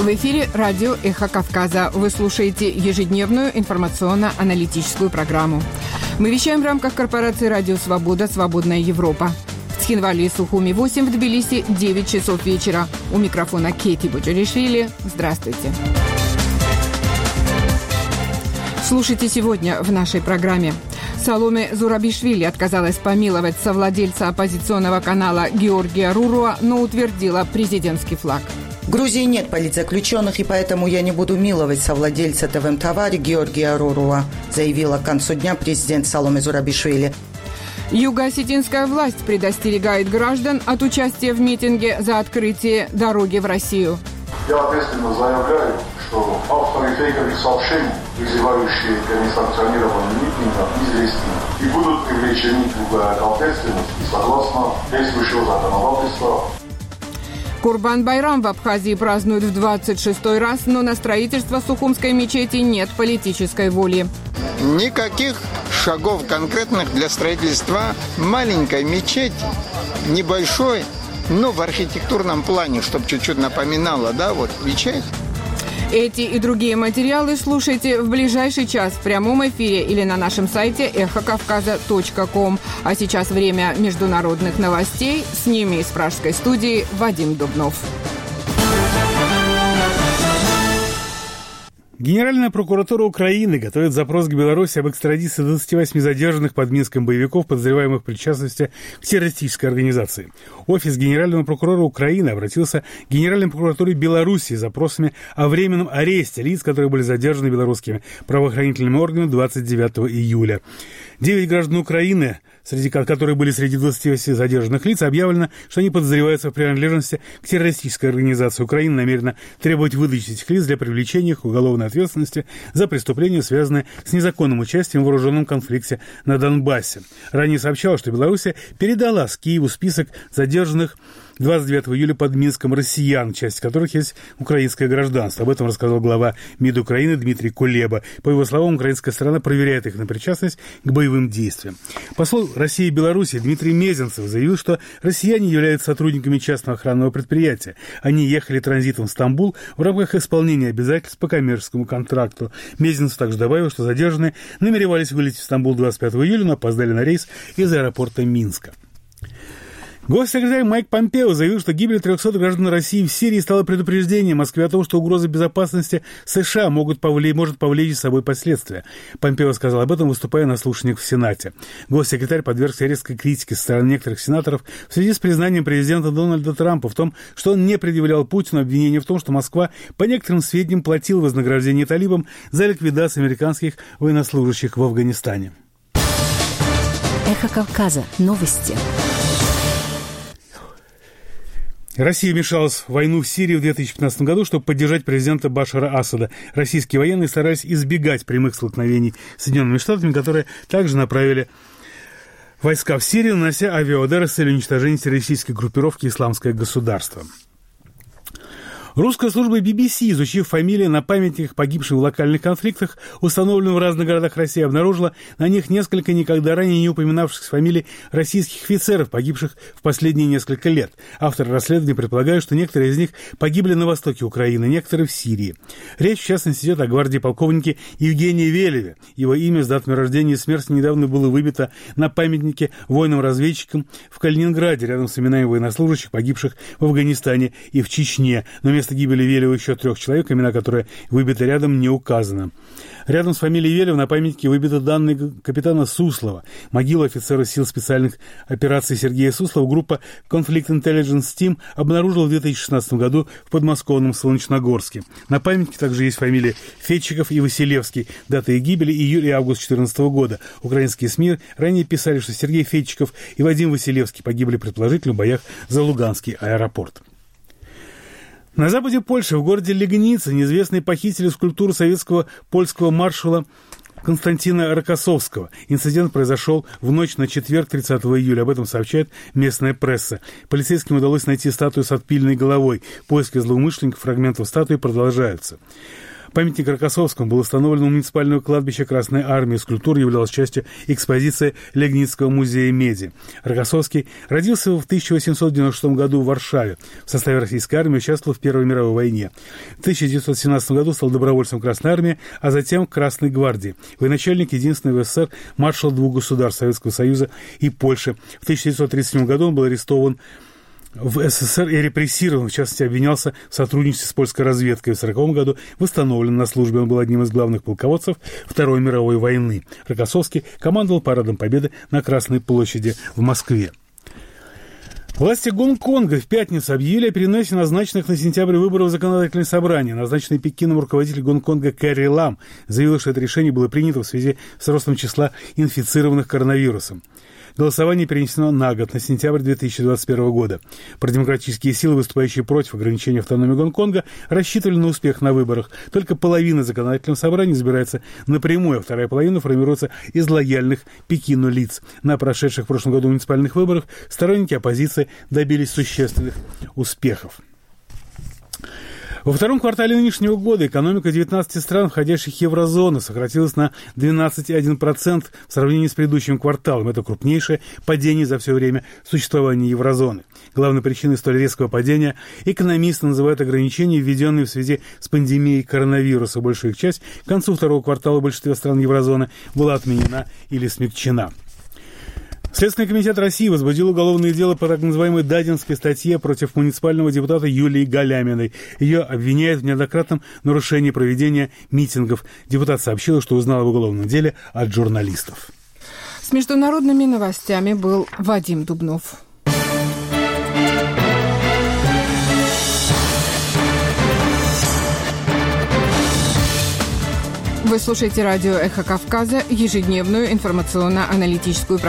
В эфире радио «Эхо Кавказа». Вы слушаете ежедневную информационно-аналитическую программу. Мы вещаем в рамках корпорации «Радио Свобода. Свободная Европа». В Цхинвале и Сухуми 8, в Тбилиси 9 часов вечера. У микрофона Кейти Буджаришвили. Здравствуйте. Слушайте сегодня в нашей программе. Саломе Зурабишвили отказалась помиловать совладельца оппозиционного канала Георгия Руруа, но утвердила президентский флаг. В Грузии нет политзаключенных, и поэтому я не буду миловать совладельца ТВМ-товари Георгия Руруа, заявила к концу дня президент Саломе Зурабишвили. Юго-осетинская власть предостерегает граждан от участия в митинге за открытие дороги в Россию. Я ответственно заявляю, что авторы фейковых сообщений, призывающие к несанкционированным митингам, известны и будут привлечены к ответственности согласно действующего законодательства. Курбан-Байрам в Абхазии празднуют в 26-й раз, но на строительство Сухумской мечети нет политической воли. Никаких шагов конкретных для строительства маленькой мечети, небольшой, но в архитектурном плане, чтобы чуть-чуть напоминало, мечеть. Эти и другие материалы слушайте в ближайший час в прямом эфире или на нашем сайте эхокавказа.ком. А сейчас время международных новостей. С ними из пражской студии Вадим Дубнов. Генеральная прокуратура Украины готовит запрос к Беларуси об экстрадиции 28 задержанных под Минском боевиков, подозреваемых в причастности к террористической организации. Офис Генерального прокурора Украины обратился к Генеральной прокуратуре Беларуси с запросами о временном аресте лиц, которые были задержаны белорусскими правоохранительными органами 29 июля. 9 граждан Украины, среди которых были среди 28 задержанных лиц, объявлено, что они подозреваются в принадлежности к террористической организации. Украина намерена требовать выдачи этих лиц для привлечения их к уголовной ответственности за преступления, связанные с незаконным участием в вооруженном конфликте на Донбассе. Ранее сообщалось, что Беларусь передала с Киеву список задержанных 29 июля под Минском россиян, часть которых есть украинское гражданство. Об этом рассказал глава МИД Украины Дмитрий Кулеба. По его словам, украинская сторона проверяет их на причастность к боевым действиям. Посол России и Беларуси Дмитрий Мезенцев заявил, что россияне являются сотрудниками частного охранного предприятия. Они ехали транзитом в Стамбул в рамках исполнения обязательств по коммерческому контракту. Мезенцев также добавил, что задержанные намеревались вылететь в Стамбул 25 июля, но опоздали на рейс из аэропорта Минска. Госсекретарь Майк Помпео заявил, что гибель 300 граждан России в Сирии стала предупреждением Москве о том, что угроза безопасности США может повлечь за собой последствия. Помпео сказал об этом, выступая на слушаниях в Сенате. Госсекретарь подвергся резкой критике со стороны некоторых сенаторов в связи с признанием президента Дональда Трампа в том, что он не предъявлял Путину обвинение в том, что Москва, по некоторым сведениям, платила вознаграждение талибам за ликвидацию американских военнослужащих в Афганистане. Эхо Кавказа. Новости. Россия вмешалась в войну в Сирии в 2015 году, чтобы поддержать президента Башара Асада. Российские военные старались избегать прямых столкновений с Соединенными Штатами, которые также направили войска в Сирию, нанося авиаудары с целью уничтожения террористической группировки «Исламское государство». Русская служба BBC, изучив фамилии на памятниках погибших в локальных конфликтах, установленных в разных городах России, обнаружила на них несколько никогда ранее не упоминавшихся фамилий российских офицеров, погибших в последние несколько лет. Авторы расследования предполагают, что некоторые из них погибли на востоке Украины, некоторые в Сирии. Речь, в частности, идет о гвардии полковнике Евгении Велеве. Его имя с датами рождения и смерти недавно было выбито на памятнике воинам-разведчикам в Калининграде, рядом с именами военнослужащих, погибших в Афганистане и в Чечне. Но вместо гибели Велева еще 3 человек, имена которые выбиты рядом, не указано. Рядом с фамилией Велева на памятнике выбиты данные капитана Суслова. Могилу офицера сил специальных операций Сергея Суслова группа Conflict Intelligence Team обнаружила в 2016 году в подмосковном Солнечногорске. На памятнике также есть фамилии Федчиков и Василевский. Даты их гибели июль и август 2014 года. Украинские СМИ ранее писали, что Сергей Федчиков и Вадим Василевский погибли предположительно в боях за Луганский аэропорт. На западе Польши, в городе Легница, неизвестные похитили скульптуру советского польского маршала Константина Рокоссовского. Инцидент произошел в ночь на четверг, 30 июля. Об этом сообщает местная пресса. Полицейским удалось найти статую с отпиленной головой. Поиски злоумышленников фрагментов статуи продолжаются. Памятник Рокоссовскому был установлен у муниципального кладбища Красной Армии. Скульптура являлась частью экспозиции Легницкого музея меди. Рокоссовский родился в 1896 году в Варшаве. В составе российской армии участвовал в Первой мировой войне. В 1917 году стал добровольцем Красной Армии, а затем Красной гвардии. Военачальник единственный в СССР, маршал двух государств Советского Союза и Польши. В 1937 году он был арестован в СССР и репрессирован, в частности, обвинялся в сотрудничестве с польской разведкой. В 1940 году восстановлен на службе. Он был одним из главных полководцев Второй мировой войны. Рокоссовский командовал парадом Победы на Красной площади в Москве. Власти Гонконга в пятницу объявили о переносе назначенных на сентябрь выборов в законодательное собрание. Назначенный Пекином руководитель Гонконга Кэрри Лам заявил, что это решение было принято в связи с ростом числа инфицированных коронавирусом. Голосование перенесено на год, на сентябрь 2021 года. Продемократические силы, выступающие против ограничения автономии Гонконга, рассчитывали на успех на выборах. Только половина законодательного собрания избирается напрямую, а вторая половина формируется из лояльных Пекину лиц. На прошедших в прошлом году муниципальных выборах сторонники оппозиции добились существенных успехов. Во втором квартале нынешнего года экономика 19 стран, входящих в еврозону, сократилась на 12,1% в сравнении с предыдущим кварталом. Это крупнейшее падение за все время существования еврозоны. Главной причиной столь резкого падения экономисты называют ограничения, введенные в связи с пандемией коронавируса. Большая их часть к концу второго квартала в большинстве стран еврозоны была отменена или смягчена. Следственный комитет России возбудил уголовное дело по так называемой Дадинской статье против муниципального депутата Юлии Галяминой. Ее обвиняют в неоднократном нарушении проведения митингов. Депутат сообщила, что узнала в уголовном деле от журналистов. С международными новостями был Вадим Дубнов. Вы слушаете радио «Эхо Кавказа», ежедневную информационно-аналитическую программу.